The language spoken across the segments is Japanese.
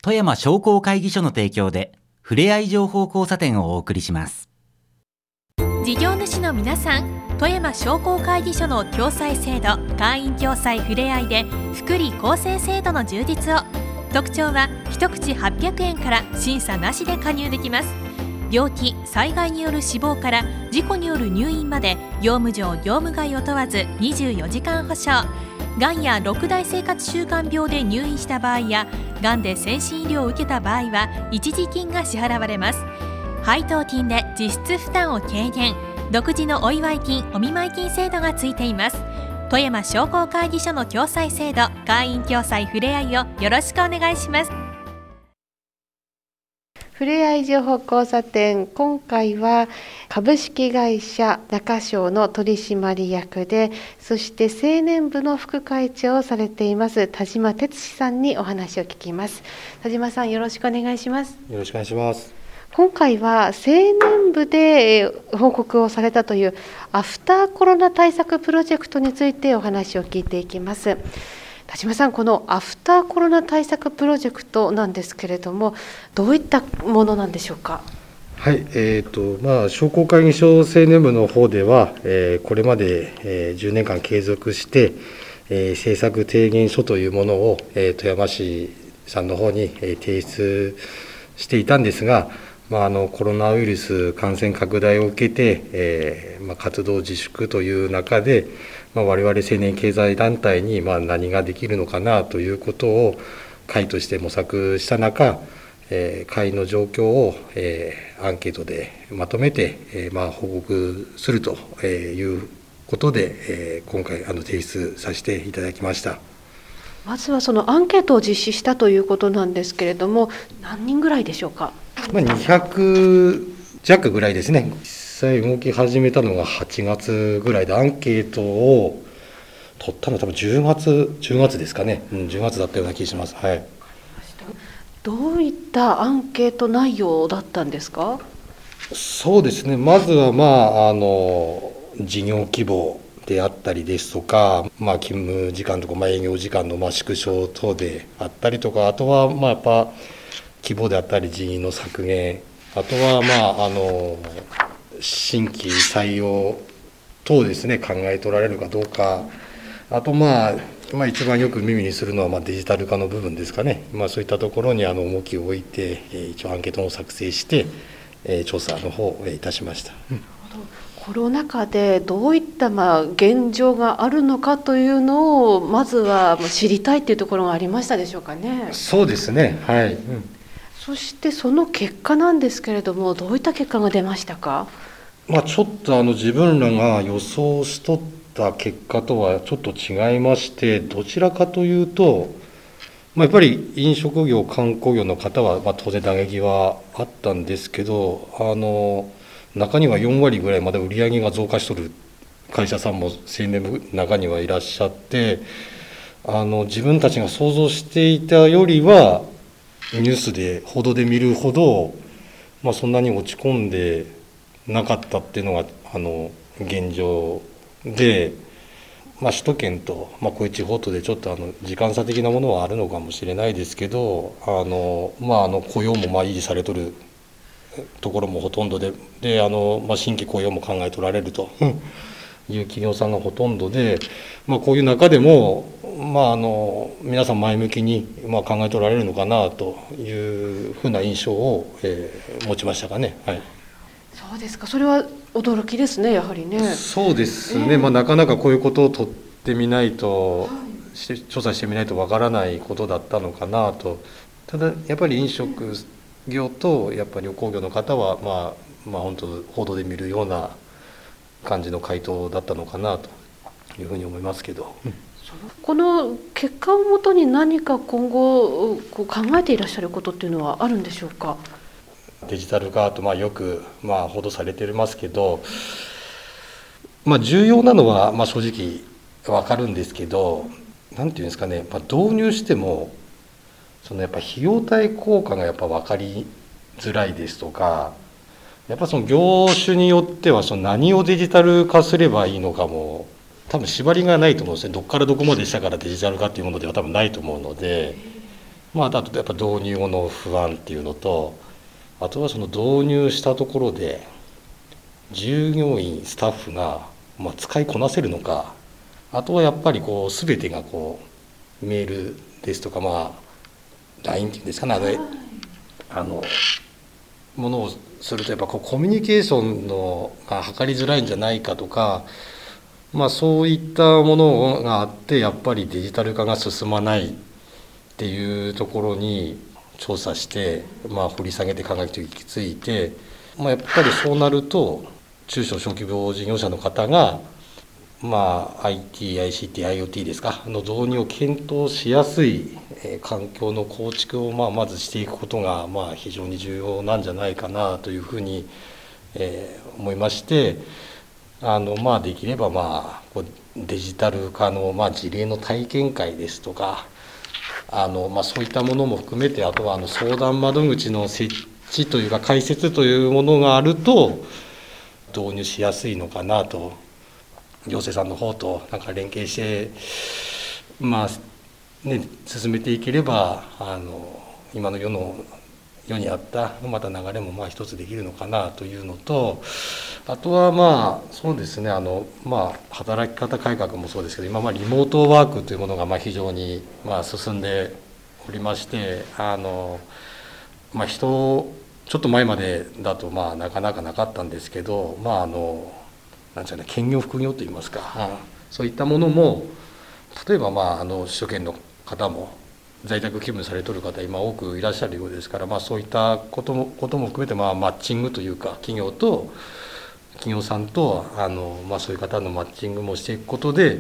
富山商工会議所の提供でふれあい情報交差点をお送りします。 事業主の皆さん、富山商工会議所の共済制度、会員共済ふれあいで福利厚生制度の充実を。特徴は一口800円から審査なしで加入できます。病気・災害による死亡から事故による入院まで業務上業務外を問わず24時間保証。がんや6大生活習慣病で入院した場合やがんで先進医療を受けた場合は一時金が支払われます。配当金で実質負担を軽減。独自のお祝い金・お見舞い金制度がついています。富山商工会議所の共済制度、会員共済ふれあいをよろしくお願いします。 ふれあい情報交差点、今回は株式会社中商の取締役で、そして青年部の副会長をされています田島哲司さんにお話を聞きます。田島さん、よろしくお願いします。 よろしくお願いします。 今回は青年部で報告をされたというアフターコロナ対策プロジェクトについてお話を聞いていきます。田島さん、このアフターコロナ対策プロジェクトなんですけれども、どういったものなんでしょうか。 はい、商工会議所青年部の方では、これまで、10年間継続して、政策提言書というものを、富山市さんの方に、提出していたんですが、コロナウイルス感染拡大を受けて、活動自粛という中で、我々青年経済団体に何ができるのかなということを会として模索した中、会の状況をアンケートでまとめて報告するということで、今回提出させていただきました。 まずはそのアンケートを実施したということなんですけれども、何人ぐらいでしょうか。 200弱ぐらいですね。実際動き始めたのが8月ぐらいで、アンケートを取ったのは多分10月ですかね、10月だったような気がします。はい。 どういったアンケート内容だったんですか。 そうですね、まずは事業規模であったりですとか、勤務時間とか営業時間の縮小等であったりとか、あとはやっぱ規模であったり人員の削減、あとは新規採用等ですね、考え取られるかどうか、あと一番よく耳にするのはデジタル化の部分ですかね。そういったところに重きを置いて一応アンケートを作成して調査の方をいたしました。 コロナ禍でどういった現状があるのかというのをまずは知りたいというところがありましたでしょうかね。 そうですね、はい。 そしてその結果なんですけれども、どういった結果が出ましたか。 ちょっと自分らが予想しとった結果とはちょっと違いまして、どちらかというと、やっぱり飲食業観光業の方は当然打撃はあったんですけど、中には4割ぐらいまで売り上げが増加しとる会社さんも青年部の中にはいらっしゃって、自分たちが想像していたよりはニュースで報道で見るほど、そんなに落ち込んでなかったっていうのが現状で、首都圏と、こういう地方とでちょっと時間差的なものはあるのかもしれないですけど、雇用も維持されとるところもほとんどで、新規雇用も考え取られるという企業さんがほとんどで、こういう中でも、皆さん前向きに考え取られるのかなというふうな印象を、持ちましたかね。はい。 そうですか。それは驚きですね、やはりね。 そうですね、なかなかこういうことを取ってみないと、調査してみないとわからないことだったのかなと。ただやっぱり飲食業とやっぱり旅行業の方は本当報道で見るような感じの回答だったのかなというふうに思いますけど、 この結果をもとに何か今後考えていらっしゃることっていうのはあるんでしょうか。 デジタル化とよく報道されてますけど、重要なのは正直分かるんですけど、なんていうんですかね、導入してもやっぱ費用対効果がやっぱ分かりづらいですとか、やっぱその業種によっては何をデジタル化すればいいのかも多分縛りがないと思うんですね。どこからどこまでしたからデジタル化っていうものでは多分ないと思うので、 あとやっぱ導入後の不安っていうのと、あとはその導入したところで従業員スタッフが使いこなせるのか、あとはやっぱり全てがメールですとかLINE っていうんですかね、ものをするとやっぱコミュニケーションが図りづらいんじゃないかとか、そういったものがあってやっぱりデジタル化が進まないっていうところに調査して、掘り下げて考えて行き着いて、やっぱりそうなると中小小規模事業者の方がIT、ICT、IoT ですかの導入を検討しやすい環境の構築をまずしていくことが非常に重要なんじゃないかなというふうに思いまして、できればデジタル化の事例の体験会ですとかそういったものも含めて、あとは相談窓口の設置というか開設というものがあると導入しやすいのかなと、行政さんの方と連携して進めていければ今の世にあったまた流れも一つできるのかなというのと、あとはそうですね、働き方改革もそうですけど、今リモートワークというものが非常に進んでおりまして、ちょっと前までだとなかなかなかったんですけど、なんていうか兼業副業といいますか、そういったものも例えば首都圏の方も在宅勤務されている方今多くいらっしゃるようですから、そういったことも含めてマッチングというか企業さんとそういう方のマッチングもしていくことで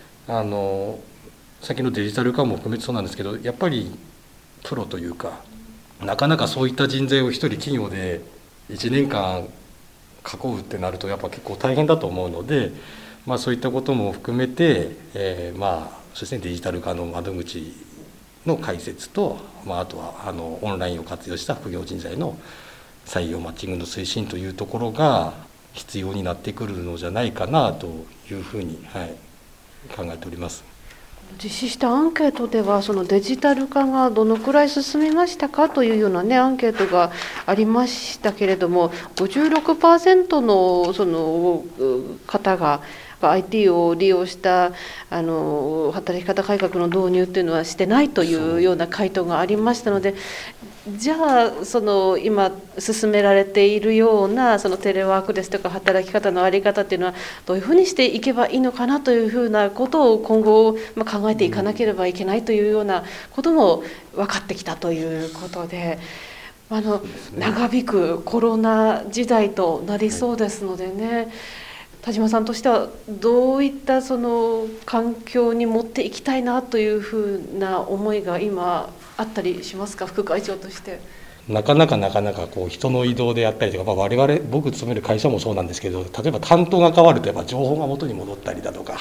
先のデジタル化も含めてそうなんですけど、やっぱりプロというかなかなかそういった人材を一人企業で1年間囲うってなるとやっぱ結構大変だと思うので、そういったことも含めて、そうですね、デジタル化の窓口の開設と、あとはオンラインを活用した副業人材の採用マッチングの推進というところが必要になってくるのじゃないかなというふうに、考えております。 実施したアンケートではそのデジタル化がどのくらい進みましたかというようなアンケートがありましたけれども、56% のその方がIT を利用した働き方改革の導入っていうのはしてないというような回答がありましたので、じゃあその今進められているようなそのテレワークですとか働き方の在り方っていうのはどういうふうにしていけばいいのかなというふうなことを今後考えていかなければいけないというようなことも分かってきたということで、長引くコロナ時代となりそうですのでね、田島さんとしてはどういったその環境に持っていきたいなというふうな思いが今あったりしますか、副会長として。 なかなか人の移動であったりとか、我々僕勤める会社もそうなんですけど、例えば担当が変わるとやっぱ情報が元に戻ったりだとか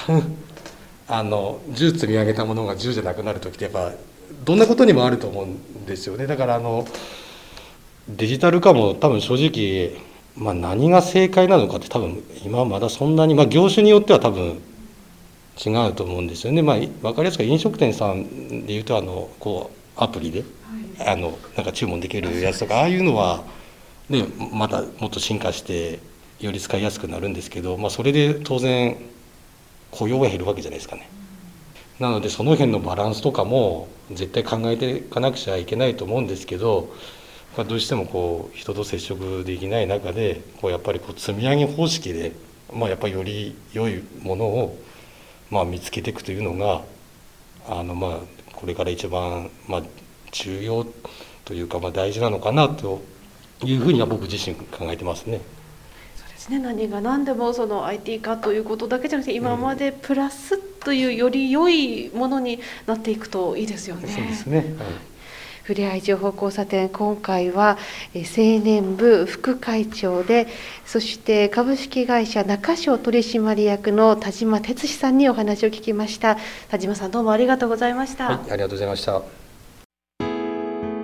10積み上げたものが10じゃなくなる時ってやっぱどんなことにもあると思うんですよね。だからデジタル化も多分正直何が正解なのかって多分今まだそんなに、業種によっては多分違うと思うんですよね。分かりやすく飲食店さんでいうとアプリで、なんか注文できるやつとかああいうのは、ね、またもっと進化してより使いやすくなるんですけど、それで当然雇用は減るわけじゃないですかね。なのでその辺のバランスとかも絶対考えていかなくちゃいけないと思うんですけど、どうしても人と接触できない中でやっぱり積み上げ方式で、やっぱりより良いものを見つけていくというのがこれから一番重要というか大事なのかなというふうには僕自身考えてますね。 そうですね、何が何でもその IT 化ということだけじゃなくて今までプラスというより良いものになっていくといいですよね。 そうですね、 ふれあい情報交差点、今回は青年部副会長で、そして株式会社中小取締役の田島哲司さんにお話を聞きました。田島さん、どうもありがとうございました。 ありがとうございました。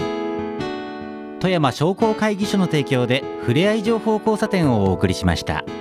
富山商工会議所の提供でふれあい情報交差点をお送りしました。